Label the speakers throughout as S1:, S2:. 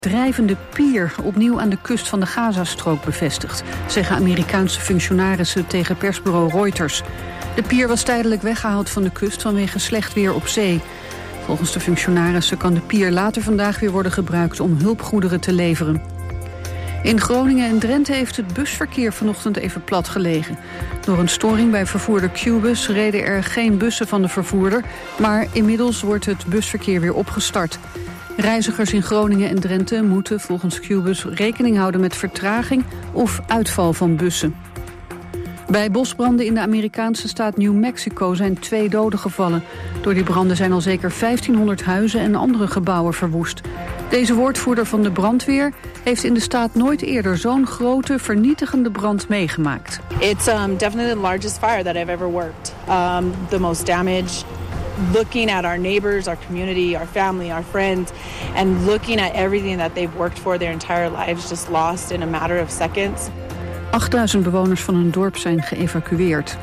S1: Drijvende pier opnieuw aan de kust van de Gazastrook bevestigd, zeggen Amerikaanse functionarissen tegen persbureau Reuters. De pier was tijdelijk weggehaald van de kust vanwege slecht weer op zee. Volgens de functionarissen kan de pier later vandaag weer worden gebruikt om hulpgoederen te leveren. In Groningen en Drenthe heeft het busverkeer vanochtend even plat gelegen. Door een storing bij vervoerder Qbus reden er geen bussen van de vervoerder, maar inmiddels wordt het busverkeer weer opgestart. Reizigers in Groningen en Drenthe moeten volgens Qbus rekening houden met vertraging of uitval van bussen. Bij bosbranden in de Amerikaanse staat New Mexico zijn 2 doden gevallen. Door die branden zijn al zeker 1500 huizen en andere gebouwen verwoest. Deze woordvoerder van de brandweer heeft in de staat nooit eerder zo'n grote, vernietigende brand meegemaakt.
S2: It's definitely the largest fire that I've ever worked. The most damage. Looking at our neighbors, our community, our family, our friends, and looking at everything that they've worked for their entire lives just lost in a matter of seconds.
S1: 8000 bewoners van een dorp zijn geëvacueerd.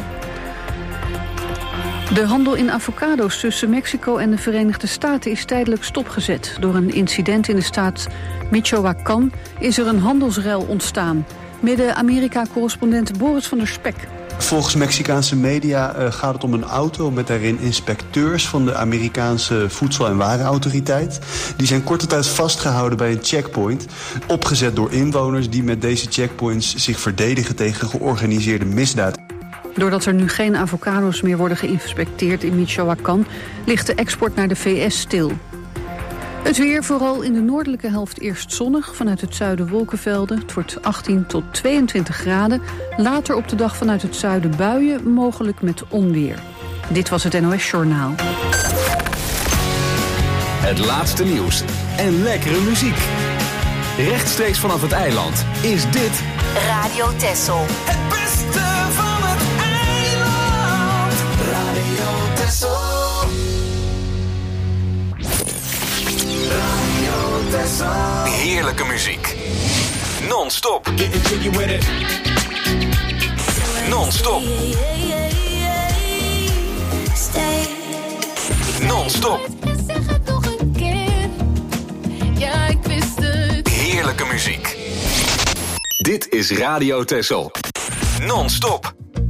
S1: De handel in avocado's tussen Mexico en de Verenigde Staten is tijdelijk stopgezet. Door een incident in de staat Michoacán is er een handelsrel ontstaan. Midden-Amerika-correspondent Boris van der Spek.
S3: Volgens Mexicaanse media gaat het om een auto met daarin inspecteurs van de Amerikaanse Voedsel- en Warenautoriteit. Die zijn korte tijd vastgehouden bij een checkpoint, opgezet door inwoners die met deze checkpoints zich verdedigen tegen georganiseerde misdaad.
S1: Doordat er nu geen avocado's meer worden geïnspecteerd in Michoacán, ligt de export naar de VS stil. Het weer, vooral in de noordelijke helft eerst zonnig, vanuit het zuiden wolkenvelden. Het wordt 18 tot 22 graden. Later op de dag vanuit het zuiden buien, mogelijk met onweer. Dit was het NOS Journaal.
S4: Het laatste nieuws en lekkere muziek. Rechtstreeks vanaf het eiland is dit
S5: Radio Texel.
S6: Het beste van het eiland. Radio Texel.
S4: heerlijke muziek. Non-stop. Non-stop. Non-stop.
S7: Zeg het nog een keer. Ja, ik wist het.
S4: Heerlijke muziek. Dit is Radio Texel. Non-stop.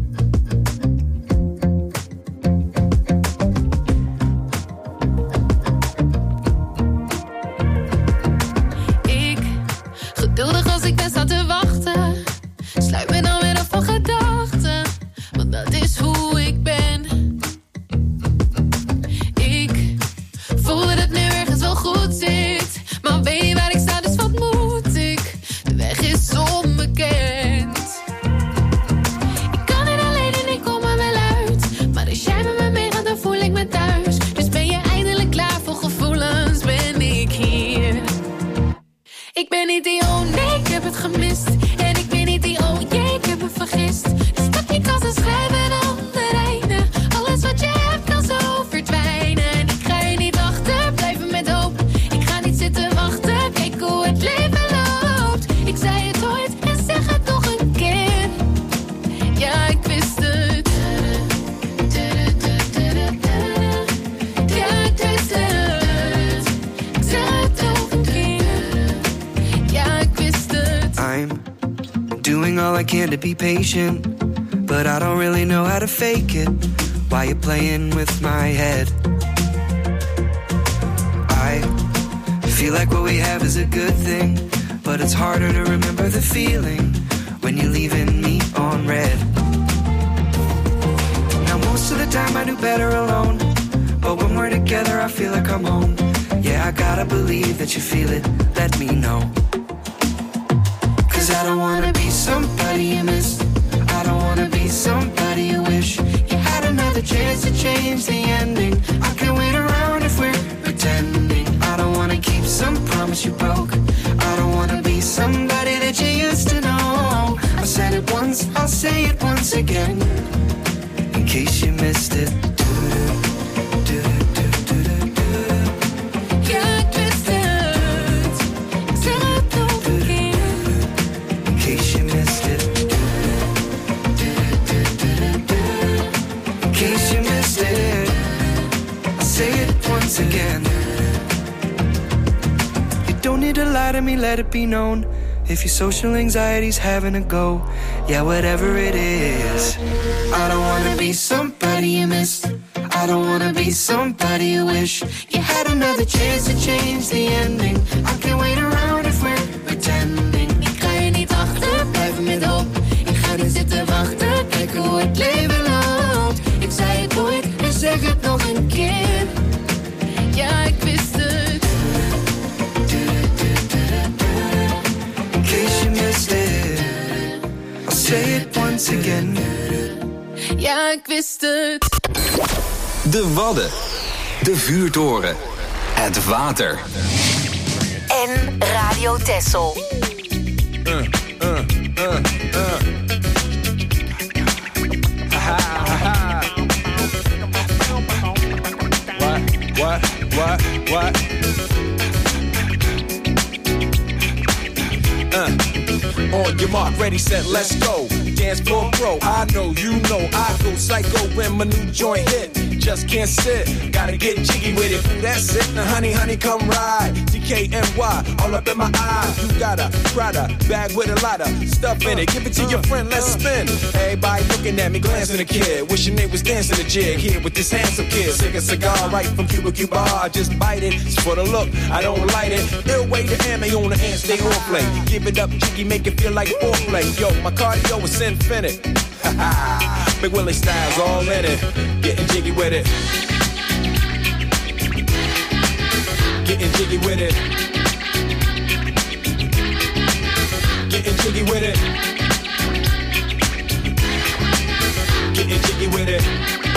S7: Geduldig als ik ben sta te wachten. Sluit me dan weer af van gedachten. Want dat is hoe ik ben. Ik voel dat het nu ergens wel goed zit. Maar weet niet waar ik sta, dus wat moet ik? De weg is onbekend. Ik kan niet alleen en ik kom er wel uit. Maar als jij met me meegaat, dan voel ik me thuis. Dus ben je eindelijk klaar voor gevoelens, ben ik hier. Ik ben niet die oh nee, ik heb het gemist. En ik ben niet die oh jee, ik heb het vergist. Dus pak je kans en schrijf het onder einde. Alles wat je hebt kan zo verdwijnen. En ik ga je niet wachten, blijven met hoop. Ik ga niet zitten wachten, kijk hoe het leven loopt. Ik zei het ooit en zeg het nog een keer. Ja, ik wist het. Ja, ik wist het. Ik zeg het nog een keer.
S8: I'm doing all I can to be patient, but I don't really know how to fake it. Why you playing with my head? I feel like what we have is a good thing, but it's harder to remember the feeling when you're leaving me on red. Now most of the time I do better alone, but when we're together I feel like I'm home. Yeah, I gotta believe that you feel it, let me know. I don't wanna be somebody you miss. I don't wanna be somebody you wish you had another chance to change the ending. I can't wait around if we're pretending. I don't wanna keep some promise you broke. I don't wanna be somebody that you used to know. I said it once, I'll say it once again, in case you missed it. Again, you don't need to lie to me, let it be known. If your social anxiety's having a go, yeah, whatever it is. I don't wanna be somebody you miss. I don't wanna be somebody you wish you had another chance to change the ending. I can't wait around if we're pretending.
S7: Ik ga je niet achterblijven met hoop. Ik ga niet zitten wachten, kijken hoe het leven loopt. Ik zei het ooit en zeg het nog een keer. Ja, ik wist het.
S8: In case you missed it, I'll say it once again.
S7: Ja, ik wist het.
S4: De Wadden. De Vuurtoren. Het water.
S5: En Radio Texel.
S9: What? On your mark, ready, set, let's go. Dance floor pro, I know, you know, I go psycho when my new joint hit. Just can't sit, gotta get jiggy with it. Ooh, that's it, now honey, come ride. DKNY, all up in my eyes. You got a Prada bag with a lot of stuff in it. Give it to your friend, let's spin. Everybody looking at me, glancing a kid. Wishing they was dancing a jig here with this handsome kid. Sick a cigar right from Cuba Cuba. I just bite it, it's for the look, I don't light it. Ill way to ammo on the hand, stay on play. Give it up, jiggy, make it feel like foreplay. Yo, my cardio is infinite. Big Willie style's all in it. Getting jiggy with it. Getting jiggy with it. Getting jiggy with it. Getting jiggy with it.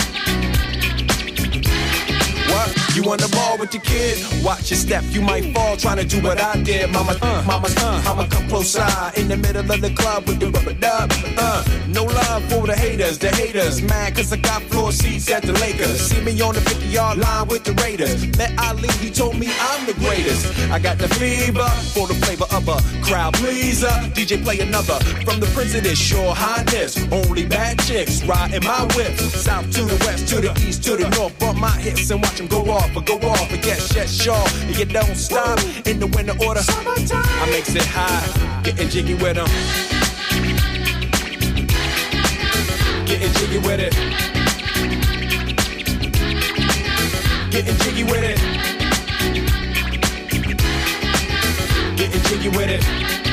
S9: What? You on the ball with the kid? Watch your step, you might fall trying to do what I did. Mama, come close side in the middle of the club with the rubber dub. No love for the haters. Mad cause I got floor seats at the Lakers. See me on the 50-yard line with the Raiders. Met Ali, he told me I'm the greatest. I got the fever for the flavor of a crowd pleaser. DJ play another from the Prince of this Your Highness. Only bad chicks riding my whip. South to the west, to the east, to the north. Bump my hips and watch them go off. But yes, sure. And you don't stop in the winter order. I makes it high, getting jiggy with them. Getting jiggy with it. Getting jiggy with it. Getting jiggy with it.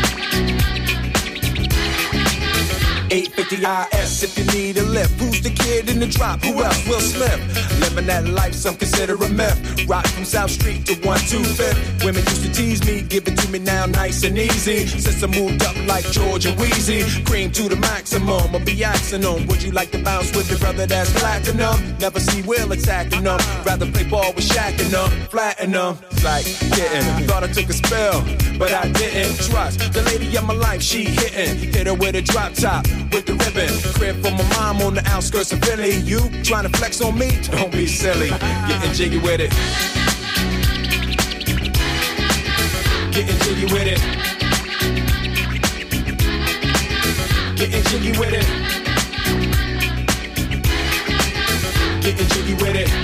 S9: 850 IS if you need a lift. Who's the kid in the drop? Who else? Will Smith. Living that life, some consider a myth. Rock from South Street to 125th. Women used to tease me, give it to me now nice and easy. Since I moved up like George and Wheezy, cream to the maximum. I'll be asking them, would you like to bounce with your brother that's platinum? Never see Will attacking them. Rather play ball with Shaq and them, flatten them. Like getting, thought I took a spell, but I didn't trust the lady of my life. She hitting, hit her with a drop top. With the ribbon, crib for my mom on the outskirts of Philly. You trying to flex on me? Don't be silly. Getting jiggy with it. Getting jiggy with it. Getting jiggy with it. Getting jiggy with it.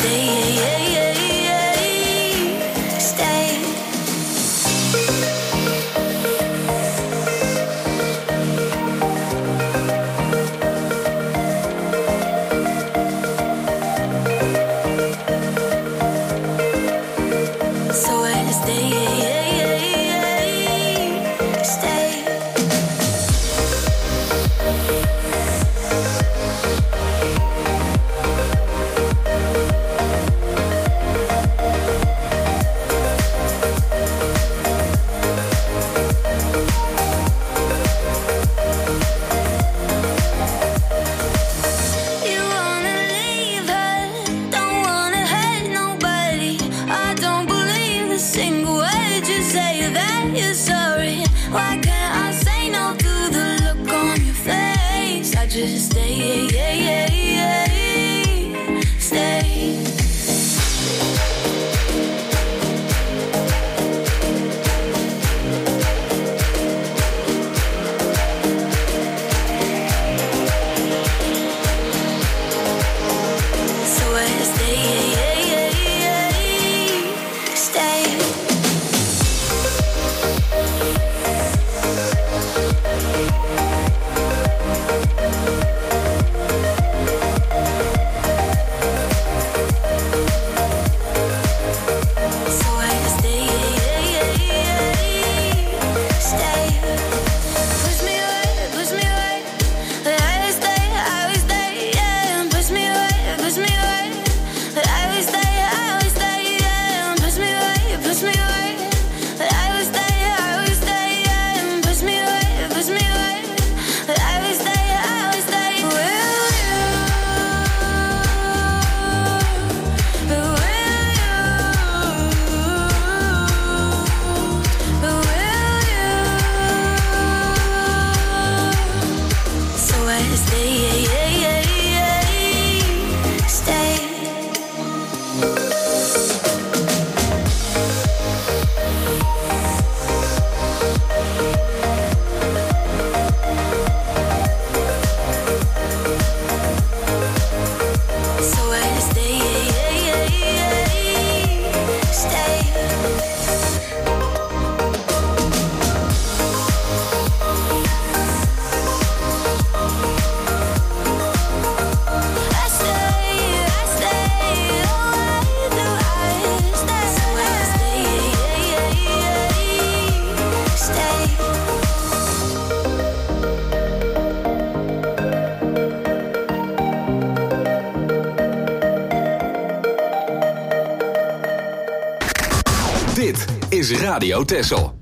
S4: Dit is Radio Texel.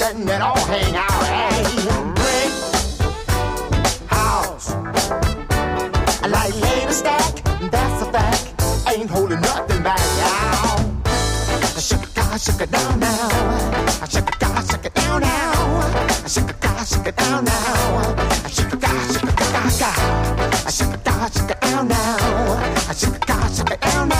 S10: letting it all hang out. Hey, brick house, like later stack, that's a fact. Ain't holding nothing back now. Shake it down now. Shake it down now. Shake it down now. Shake it down now. Shake it down now. Shake it down now. Shake it down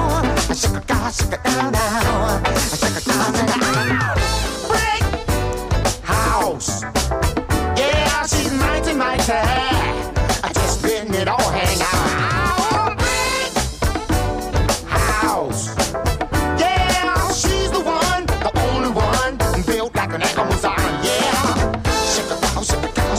S10: now. Brick house. Yeah, she's mighty. Just letting it all hang out. Brick house. She's the one, the only one, built like an Amazon, yeah. Shake it down, shake it down,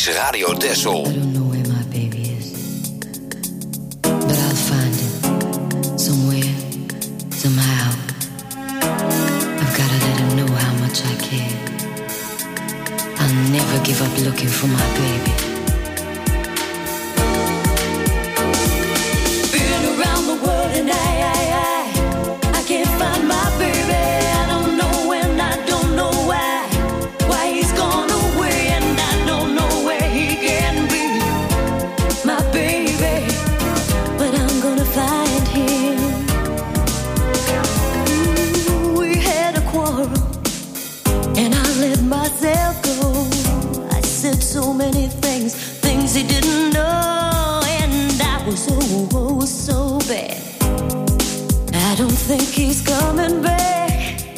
S4: is Radio Texel.
S11: I don't know where my baby is, but I'll find it somewhere, somehow. I've gotta let him know how much I care. I'll never give up looking for my baby. Been around the world and I can't find my baby. I don't know when, I don't know why he's gone away, and I don't know where he can be, my baby. But I'm gonna find him. We had a quarrel and I let myself go. I said so many things he didn't know, and I was so bad. I don't think he's coming back.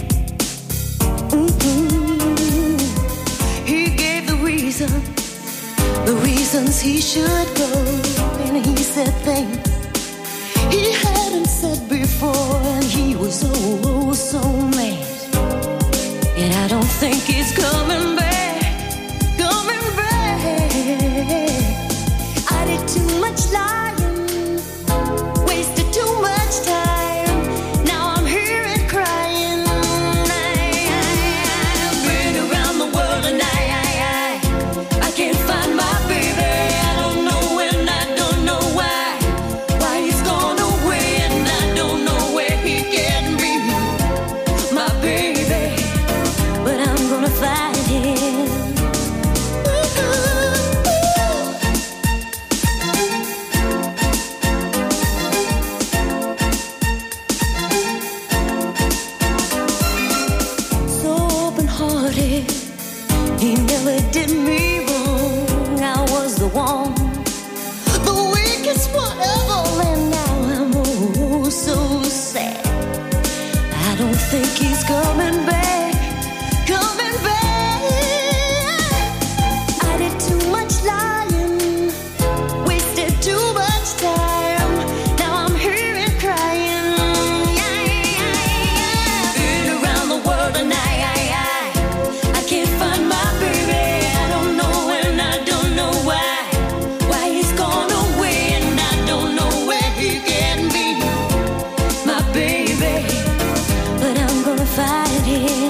S11: He gave the reasons he should go, and he said things he hadn't said before, and he was so mad. And I don't think he's coming back. I did too much lying, wasted too much time. Now I'm here and crying. I've been around the world and I can't find my baby. I don't know when, I don't know why he's gone away, and I don't know where he can be, my baby. But I'm gonna find him. He never did me wrong. I was the one, the weakest one ever, and now I'm so sad. I don't think he's coming back. I did too much lying, wasted too much time. Now I'm here and crying. Been around the world and I can't find my baby. I don't know when, I don't know why he's gone away, and I don't know where he can be, my baby. But I'm gonna find him.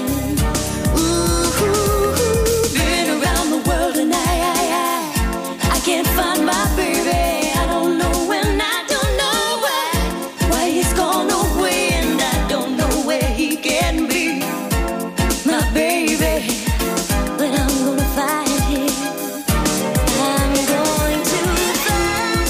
S11: Been around the world and I can't find my baby. I don't know when, I don't know why he's gone away, and I don't know where he can be, my baby. But I'm gonna find him. I'm going to find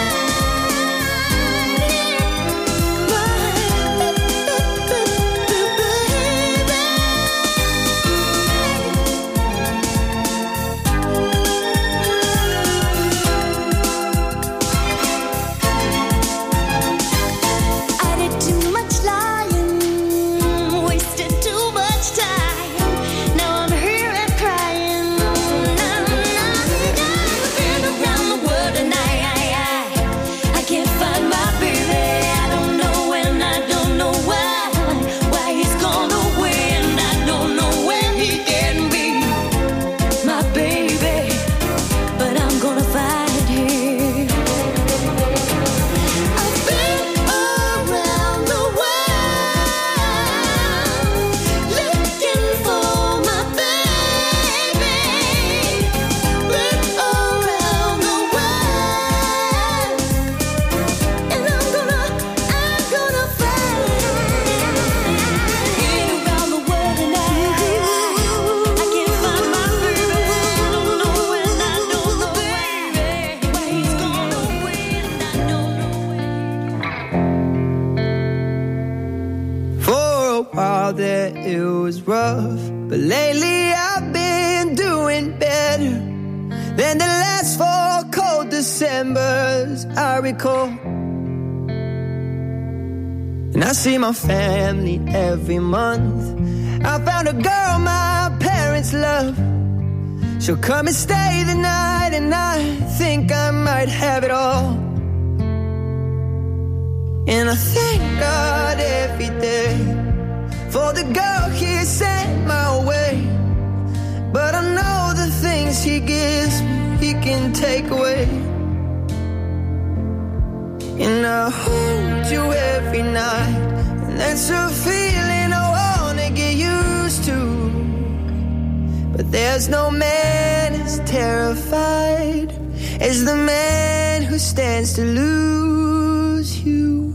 S11: I did too much lying, wasted too much time. Now I'm here and crying. Been around the world and I can't find my baby. I don't know when, I don't know why he's gone away, and I don't know where he can be, my baby. But I'm gonna find him. I've been around the world looking for my baby. Been around the world, and I'm gonna find him. Been around the world and I can't find my baby. I don't know when, I don't know why he's gone away, and I don't know where.
S12: For a while there it was rough, but lately I've been doing better than the last 4 cold Decembers I recall. And I see my family every month. I found a girl my parents love. She'll come and stay the night, and I think I might have it all. And I thank God every day for the girl he sent my way. But I know the things he gives me can take away. And I hold you every night, and that's a feeling I wanna get used to. But there's no man as terrified as the man who stands to lose you.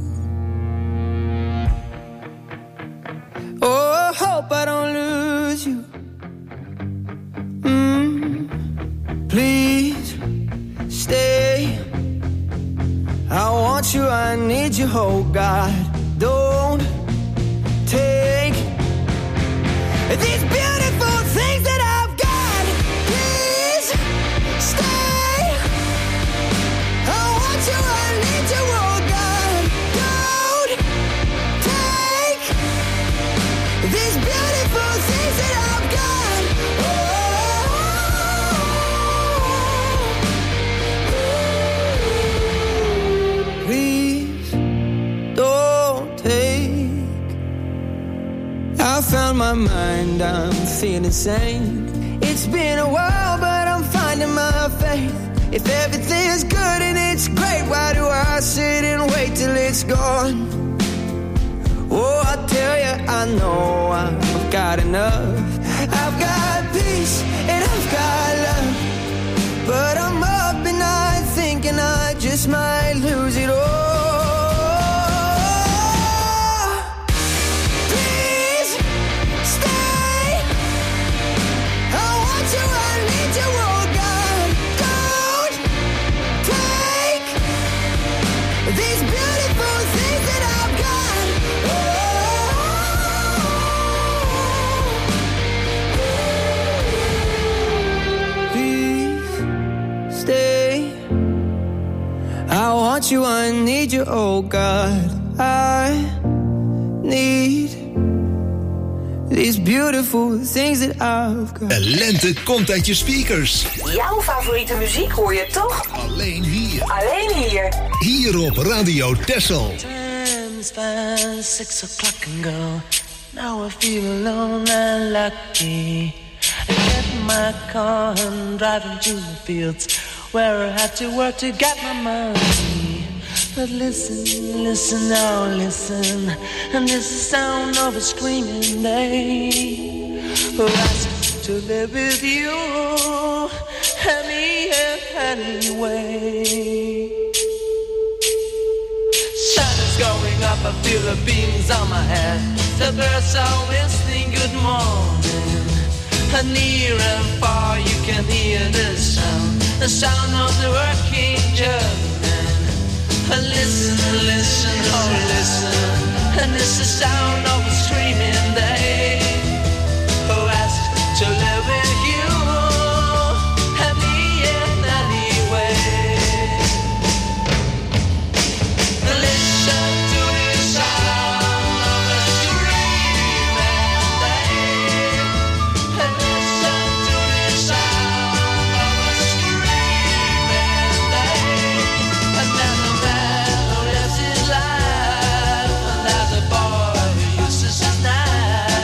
S12: Oh, I hope I don't lose you. Please stay. I want you, I need you, oh God. Don't take these beautiful things that I've got. Please stay. I want you, I need you, oh God. Don't take these beautiful things that I've got. Please don't take. I found my mind, I'm feeling sane. It's been a while, but I'm finding my faith. If everything's good and it's great, why do I sit and wait till it's gone? Oh, I tell you, I know I've got enough. I've got peace and I've got love, but I'm up at night thinking I just might lose it all. Please stay. I want you, I need you, oh God. Don't take these beautiful things that I've got. Please stay. I want you, I need you, oh God. I need these beautiful things that I've got.
S13: De lente komt uit je speakers.
S5: Jouw favoriete muziek hoor je toch?
S13: Alleen hier.
S5: Alleen hier.
S13: Hier op Radio Texel.
S6: Time's fast, 6 o'clock and go. Now I feel alone and lucky. I get in my car and driving to the fields where I have to work to get my money. But listen, listen, now listen, and this is the sound of a screaming day who asks to live with you anyway. Sun is going up, I feel the beams on my head. The birds are whistling good morning. And near and far you can hear the sound of the working German. And listen, listen, oh listen, and it's the sound of a screaming day who asks to live with you and me in any way. Listen to the sound of a screaming day, and listen to the sound of a screaming day, and then a man who lives his life, and there's a boy who uses his knife.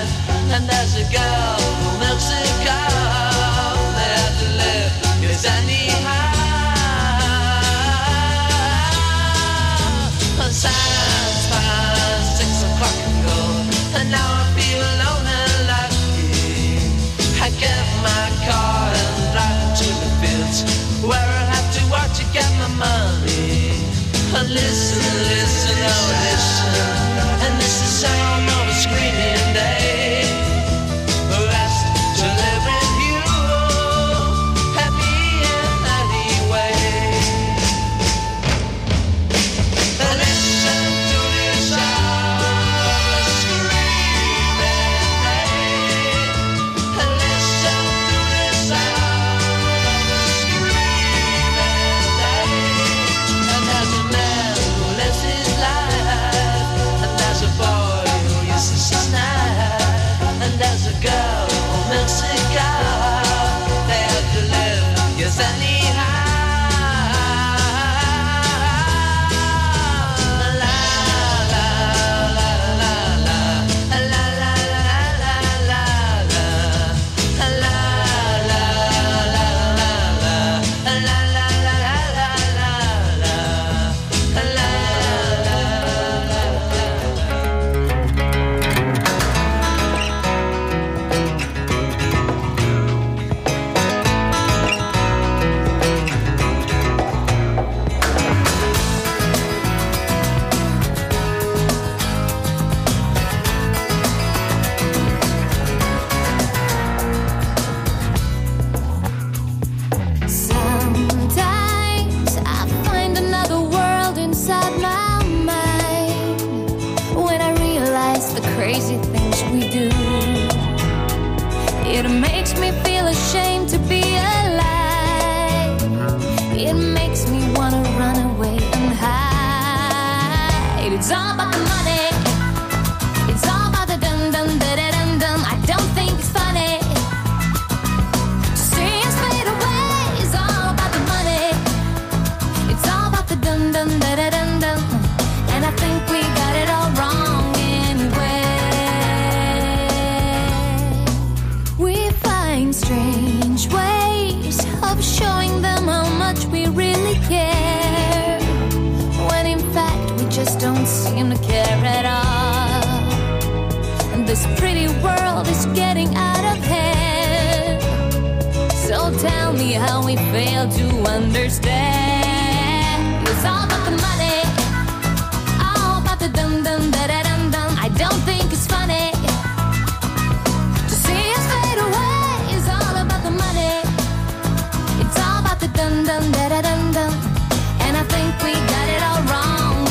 S7: me how we fail to understand. It's all about the money, all about the dum dum da da dum dum. I don't think it's funny to see us fade away. It's all about the money, it's all about the dum dum da da dum dum. And I think we got it all wrong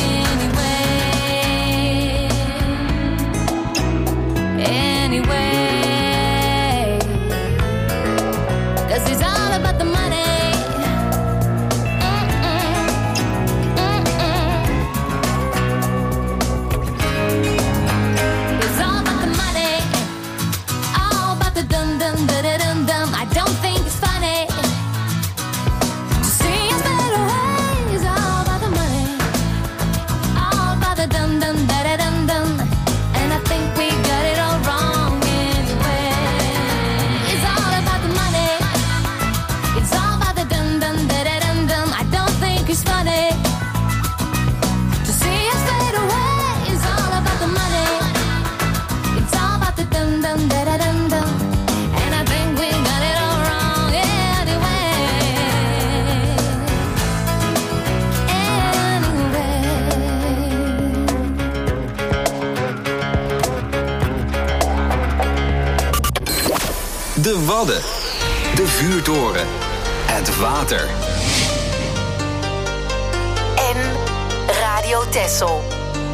S7: anyway. 'Cause it's all about the money. It's all about the money, all about the dum dum da da dum dum. I don't think it's funny to see us fade away. It's all about the money, all about the dum dum da da dum dum. And I think we got it all wrong anyway. It's all about the money, it's all about the dum dum da da dum dum. I don't think it's funny to see us fade away. It's all about the money, it's all about the dum dum da da dum dum. And I think we got it all wrong
S4: De Wadden, de vuurtoren, het water.
S5: En Radio Texel.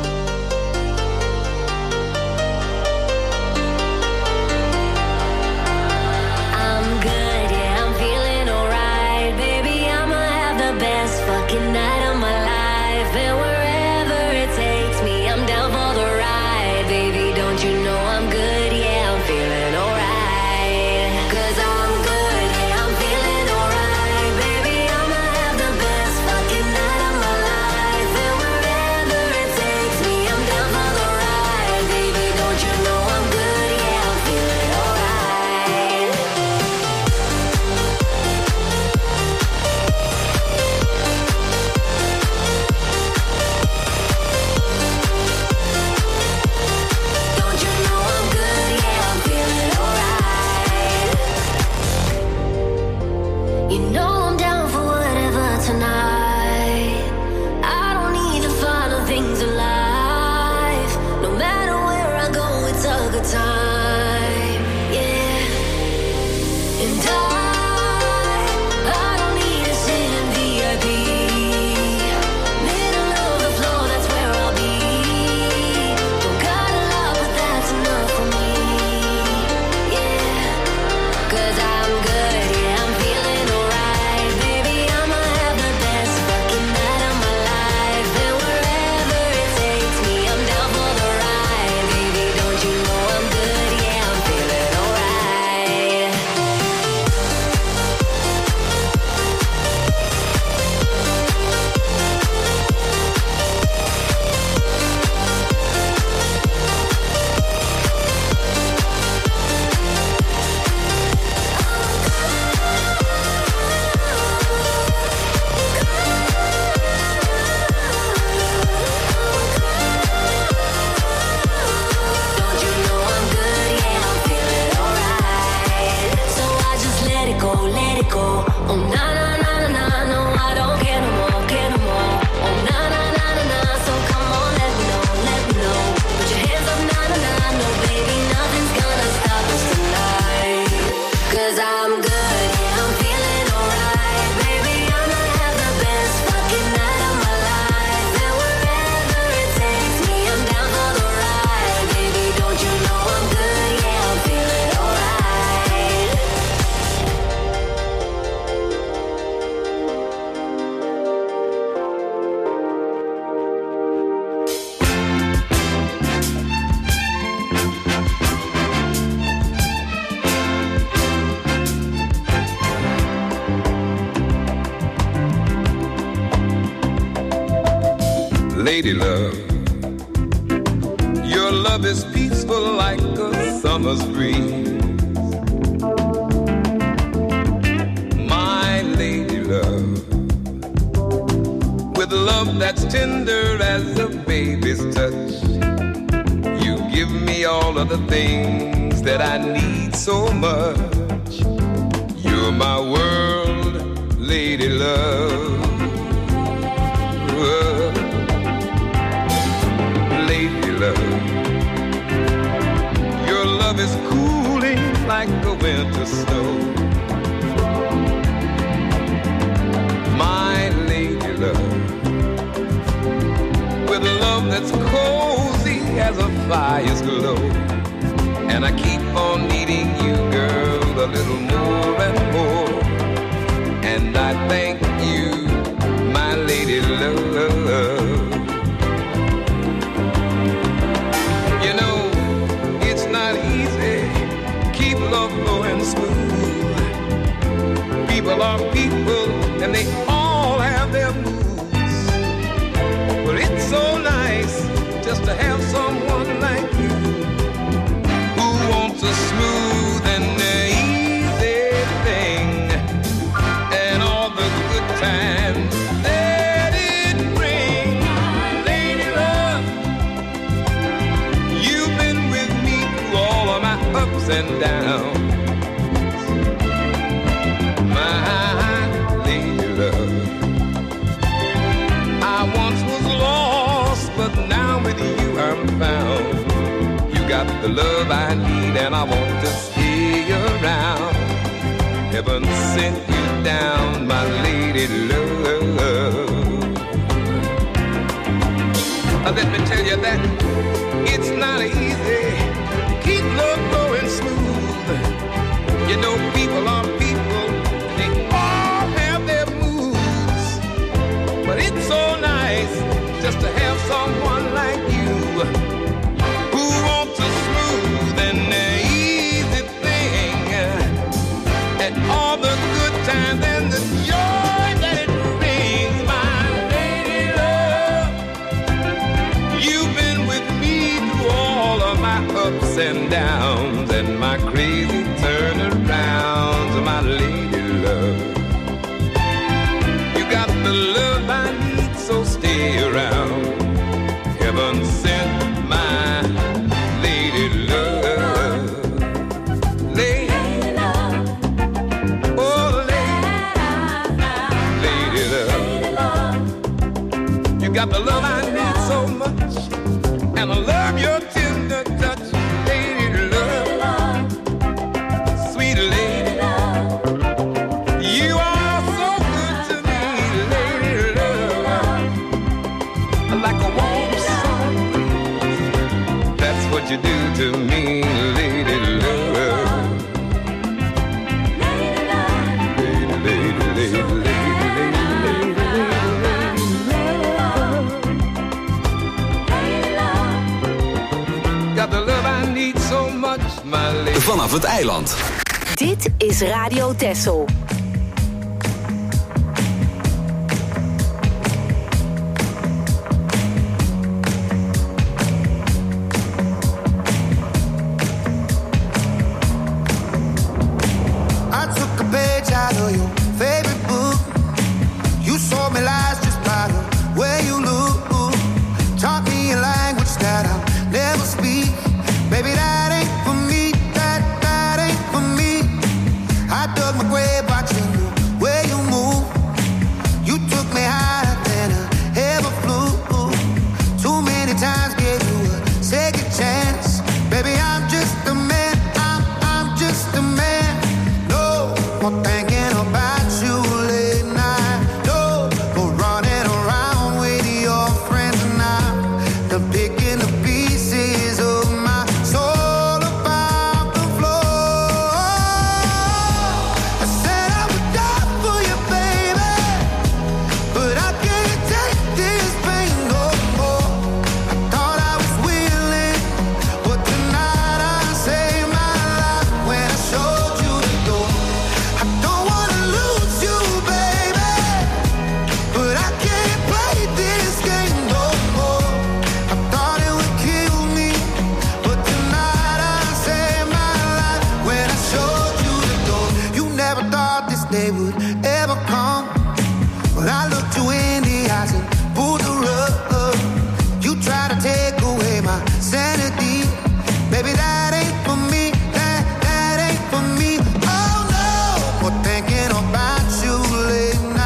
S11: I'm good, yeah, I'm feeling alright. Baby, I'ma have the best fucking night of my life. And wherever it takes me, I'm down for the ride. Baby, don't you know I'm good, yeah, I'm feeling alright. 'Cause I'm good, yeah, I'm feeling alright. Baby, I'ma have the best fucking night of my life. And wherever it takes me, I'm down for the ride. Baby, don't you know I'm good, yeah, I'm feeling alright. Don't you know I'm good? Yeah, I'm feeling alright. You know I'm down for whatever tonight. I don't need the final things in life. No matter where I go, it's a good time. Yeah. And I don't need to sit in VIP. Middle of the floor, that's where I'll be. Don't got a lot, but that's enough for me. Yeah. 'Cause I'm good, yeah, I'm feeling alright. Baby, I'ma have the best fucking night of my life. And wherever it takes me, I'm down for the ride. Baby, don't you know I'm good, yeah, I'm feeling alright. Don't you know I'm good? Yeah, I'm feeling alright. So I just let it go, let it go. Oh na na na na na, no, I don't care no more, care no more. Oh na na na na na, so come on, let me know, let me know. Put your hands up, na na na, no baby, nothing's gonna stop us tonight. 'Cause I'm good, yeah, I'm feeling alright. Baby, I'ma have the best fucking night of my life. And wherever it takes me, I'm down for the ride. Baby, don't you know I'm good? Yeah, I'm feeling alright.
S14: Lady love, your love is peaceful like a summer's breeze. My lady love, with love that's tender as a baby's touch, you give me all of the things that I need so much. You're my world lady love. Lady love, your love is cooling like the winter snow. My lady love, with love that's cozy as a fire's glow. And I keep on needing you, girl, a little more and more. And I thank you, my lady love. You know, it's not easy, keep love going smooth. People are people, and they all have their moods. But it's so nice just to have someone like you, who wants a smooth and easy thing, and all the good times that it brings. Lady love, you've been with me through all of my ups and downs. My lady love, I once was lost, but now with you I'm found. You got the love I need, and I want to stay around. Heaven sent you down, my lady love. Let me tell you that it's not easy. Keep love going smooth. You know, people are people, they all have their moods. But it's so nice just to have someone like you, who wants a smooth and easy thing, and all the good times and the joy that it brings. My lady love, you've been with me through all of my ups and downs and my crazy turnarounds. My lady love, you got the love I need, so stay around. Heaven sent my lady love. Lady love. Oh, lady love. You got the love I need so much, and I love your tender touch. Lady love. Sweet lady love. You are so good to me, lady love. Like a warm sun breeze. That's what you do to me, lady love. Lady love. Lady, lady, lady, lady, lady. Got the love I need so much, my lady.
S4: Vanaf het eiland.
S5: Dit is Radio Texel.
S8: I took a page out of your favorite book. You sold me lies just by the way you look. Taught me a language that I'll never speak. Baby, that ain't for me. That ain't for me. I dug my grave watching the way you move. You took me higher than I ever flew. Too many times gave you a second chance. Baby, I'm just a man. I'm just a man. No more thinking about you late night. No more running around with your friends and I'm picking the pieces of my soul about the floor. I said I would die for you, baby, but I can't take this pain no more. I thought I was willing, but tonight I saved my life when I showed you the door. I don't wanna lose you, baby, but I can't play this game no more. I thought it would kill me, but tonight I saved my life when I showed you the door. You never thought this day would ever come, but I looked you in the eyes and pulled the rug. You tried to take away my sanity. Baby, that ain't for me. That ain't for me. Oh no, more thinking about you late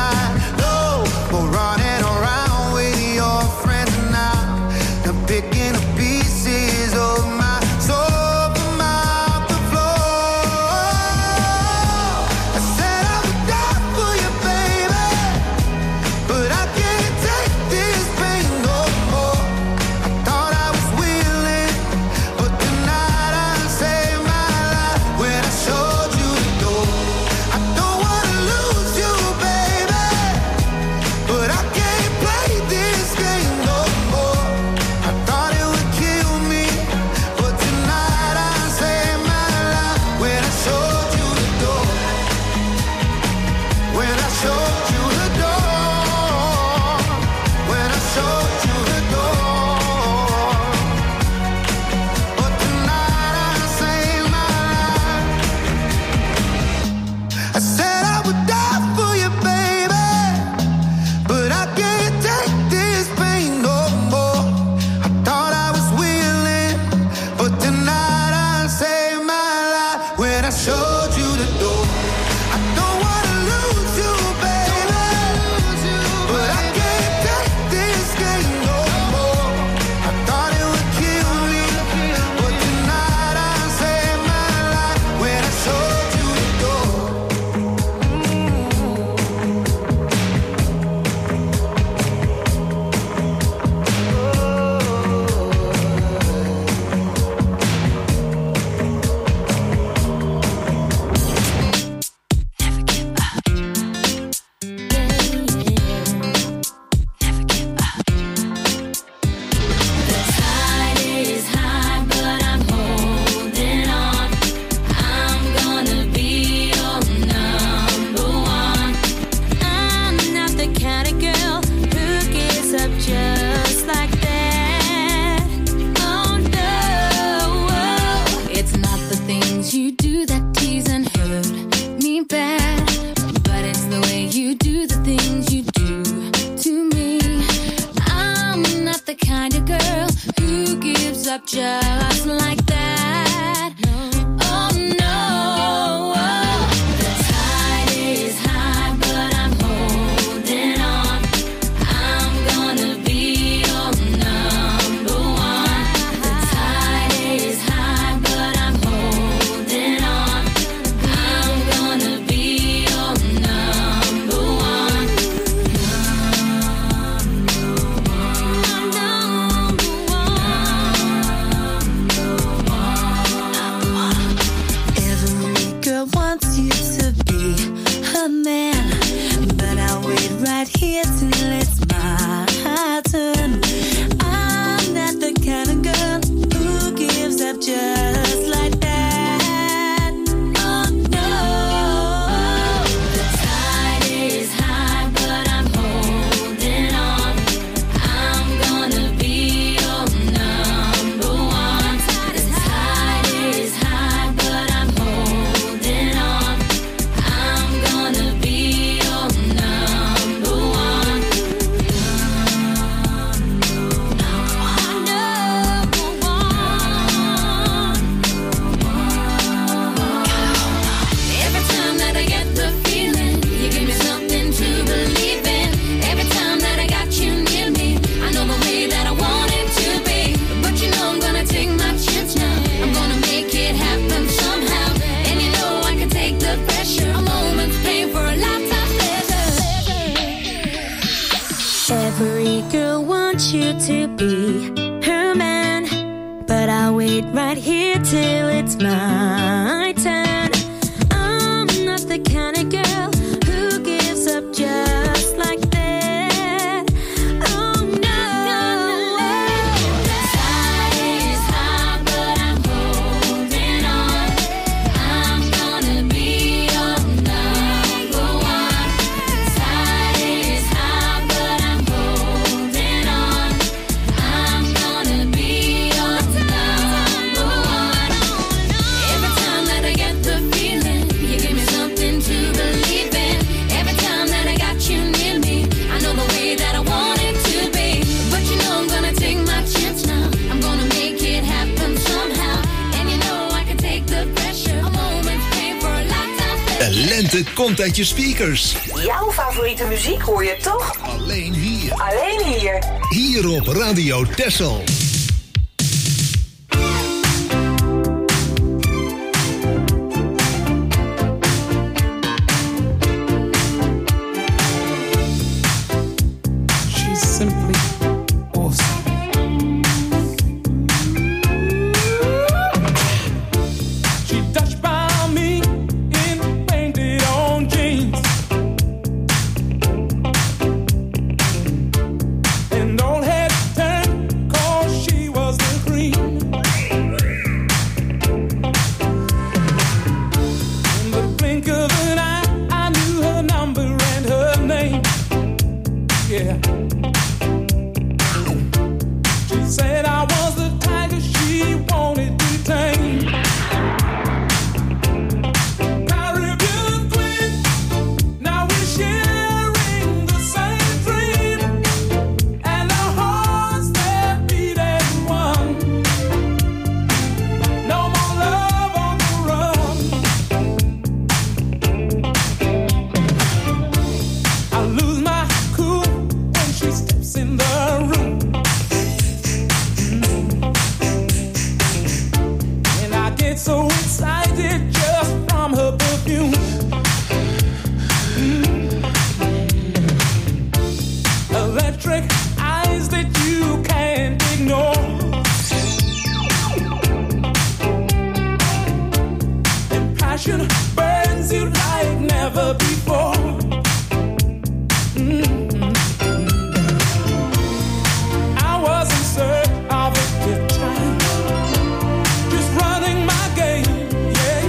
S8: showed you the door. I don't wanna lose you, baby, but I can't take this game no more. I thought it would kill me, but tonight I saved my life when I showed you the door.
S7: Just like that. Oh no, the tide is high, but I'm holding on. I'm gonna be your number one. The tide is high, but I'm holding on. I'm gonna be your number one.
S11: Wants you to be her man, but I'll wait right here till it's my turn. I'm not the kind of girl who gives up just like that. Oh no,
S7: the tide is high, but I'm holding on. I'm gonna be your number one. The tide is high, but I'm holding on. I'm gonna be your number one. Every time that I get the feeling, you give me something to believe in. Every time that I got you near me, I know the way that I want it to be. But you know I'm gonna take my chance now. I'm gonna make it happen somehow. And you know I can take the pressure. A moment's pain for a lifetime pleasure.
S11: every girl wants you to be her man, but I'll wait right here till it's my turn. I'm not the kind of girl who gives up just like that. Oh no,
S7: The tide is high, but I'm holding on. I'm gonna be your number one. The tide is high, but I'm holding on. I'm gonna be your number one. Every time that I get the feeling, you give me something to believe in. Every time that I got you near me, I know the way that I want it to be. But you know I'm gonna take my chance now. I'm gonna make it happen somehow. And you know I can take the pressure. A moment's pain for a lifetime pleasure.
S13: De lente komt uit je speakers.
S5: Jouw favoriete muziek hoor je toch?
S13: Alleen hier.
S5: Alleen hier.
S13: Hier op Radio Texel.
S15: She's simply awesome. She touched by me in painted on jeans, and all heads turned 'cause she passion burns you like never before. I was in search of a good time, just running my game, yeah.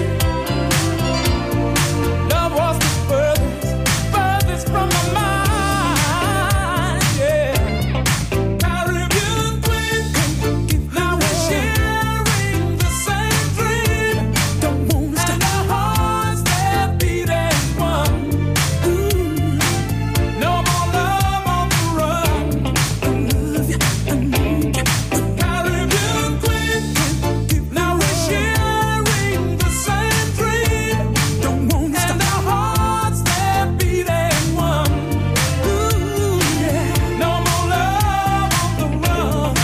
S15: Love was the furthest from my mind, yeah. Caribbean queen, now we're sharing the same dream. Don't wanna stop. And our hearts, they're beating one. Ooh. No more love on the run. I love you, I need you. Caribbean queen, now we're sharing the same dream. Don't wanna stop. And our hearts, they're beating one. Ooh, yeah. No more love on the run.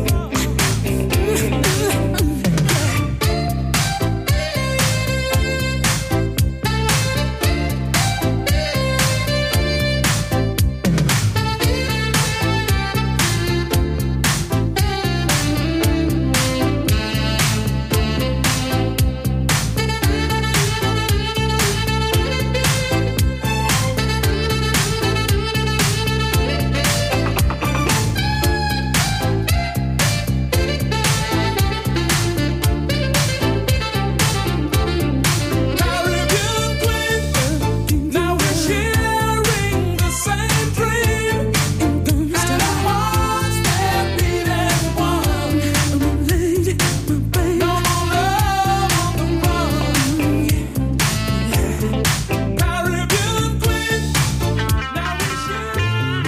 S15: Caribbean queen, now we're sharing the same dream. And our hearts, they're beating one. My lady, my baby. No more love on the run. Caribbean queen, now we're sharing.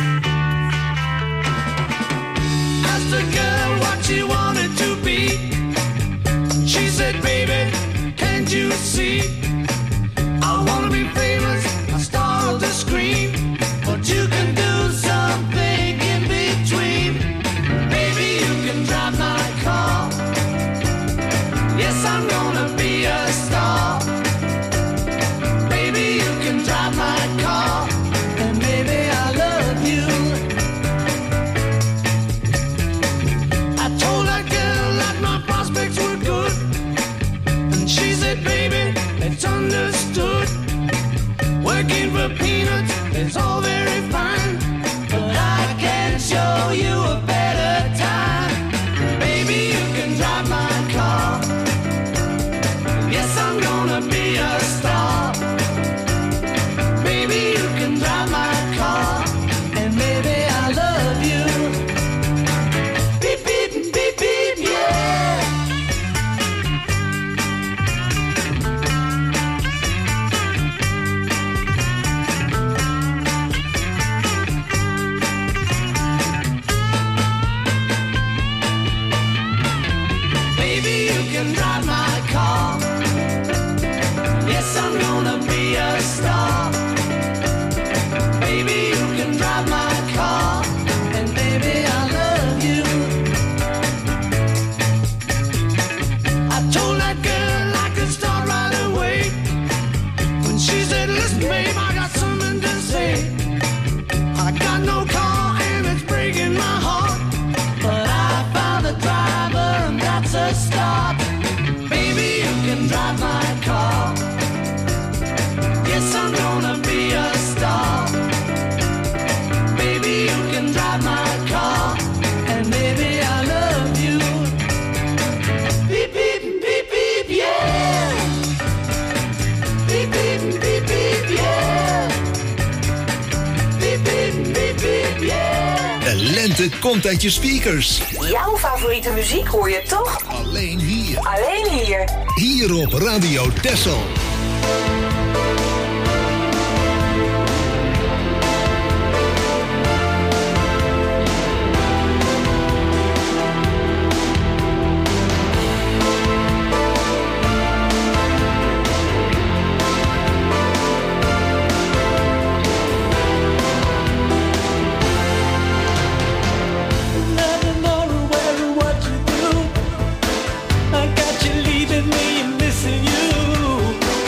S15: Asked the girl what she wanted to be. She said, baby, can't you see? I wanna be famous, a star of the screen, but you can do something in between. Baby, you can drive my car. Yes, I'm gonna be a star. Baby, you can drive my car, and baby, I love you. I told that girl that my prospects were good, and she said, baby, it's understood. Working for peanuts is all very fine, but I can show you a better time. Baby, you can drive my car. Yes, I'm gonna be a star. Baby, you can drive my car, and baby, I love you. Beep, beep, beep, beep, yeah. Baby, you can drive my car. Yes, I'm gonna be a star. Baby, you can drive my car, and baby, I love you. I told that girl I could start right away. When she said, listen, babe, I got something to say. I got no car and it's breaking my heart, but I found a driver and that's a start. Baby, you can drive my car. Yes, I'm gonna be a star. Baby, you can drive my car, and baby, I love you. Beep, beep, beep, beep, yeah. Beep, beep, beep, beep, yeah. Beep, beep, beep, beep, yeah.
S13: De lente komt uit je speakers.
S5: Jouw favoriete muziek hoor je toch?
S13: Alleen hier.
S5: Alleen hier.
S13: Hier op Radio Texel.
S15: Nothing more aware of what you do. I got you leaving me and missing you.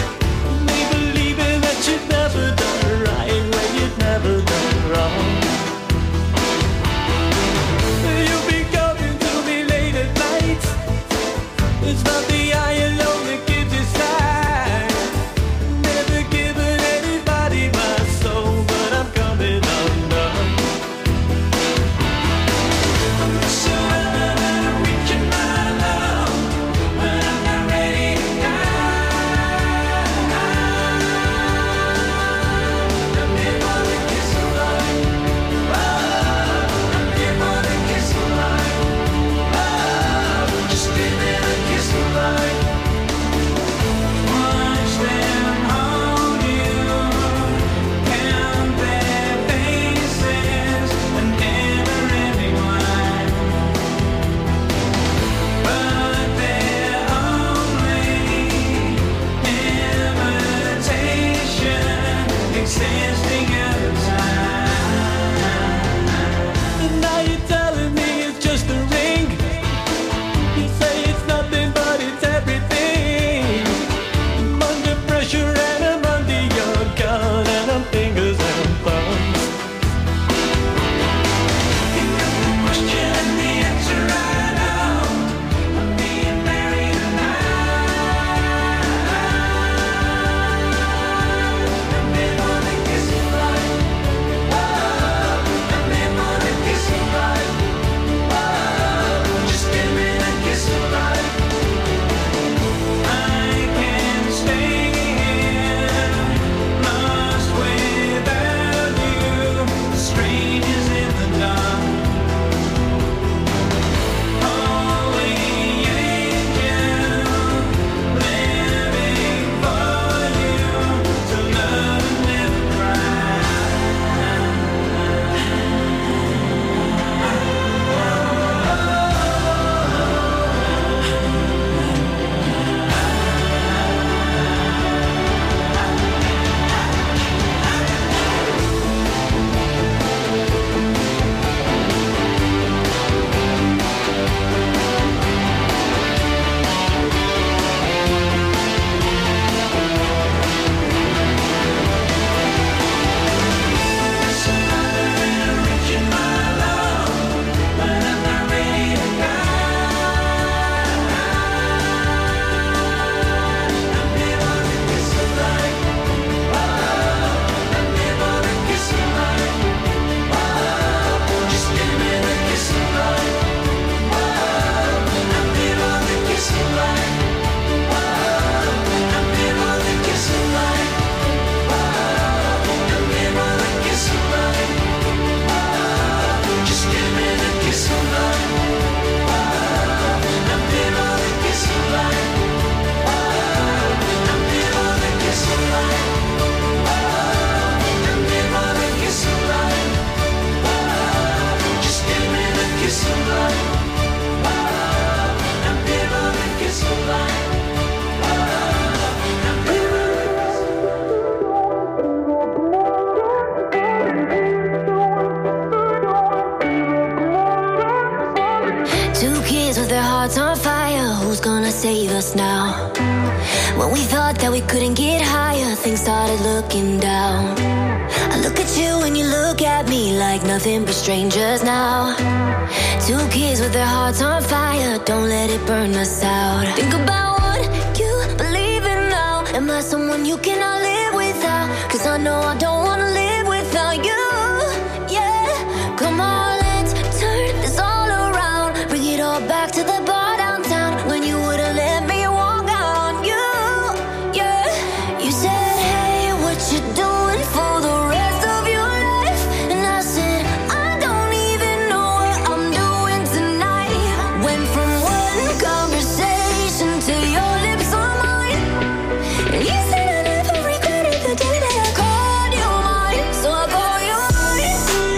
S11: save us now. When we thought that we couldn't get higher, things started looking down. I look at you and you look at me like nothing but strangers now. Two kids with their hearts on fire, don't let it burn us out. Think about what you believe in now. Am I someone you cannot live without? 'Cause I know I don't wanna live without you. Yeah, come on, let's turn this all around. Bring it all back to the bar downtown when you would've let me walk out on you. Yeah, you said, hey, what you doing for the rest of your life? And I said, I don't even know what I'm doing tonight. Went from one conversation to your lips on mine. And you said I never regretted the day that I called you mine. So I call you mine.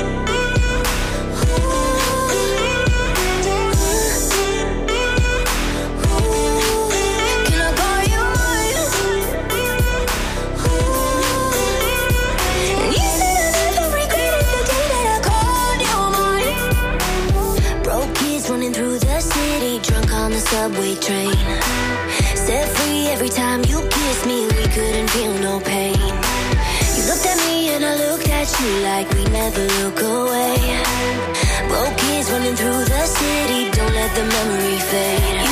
S11: Can I call you mine? And you said I never regretted the day that I called you mine. Broke kids running through the city, drunk on the subway train. Set free every time you kissed me, we couldn't feel no pain. You looked at me and I looked at you like we never look away. Broke kids running through the city, don't let the memory fade.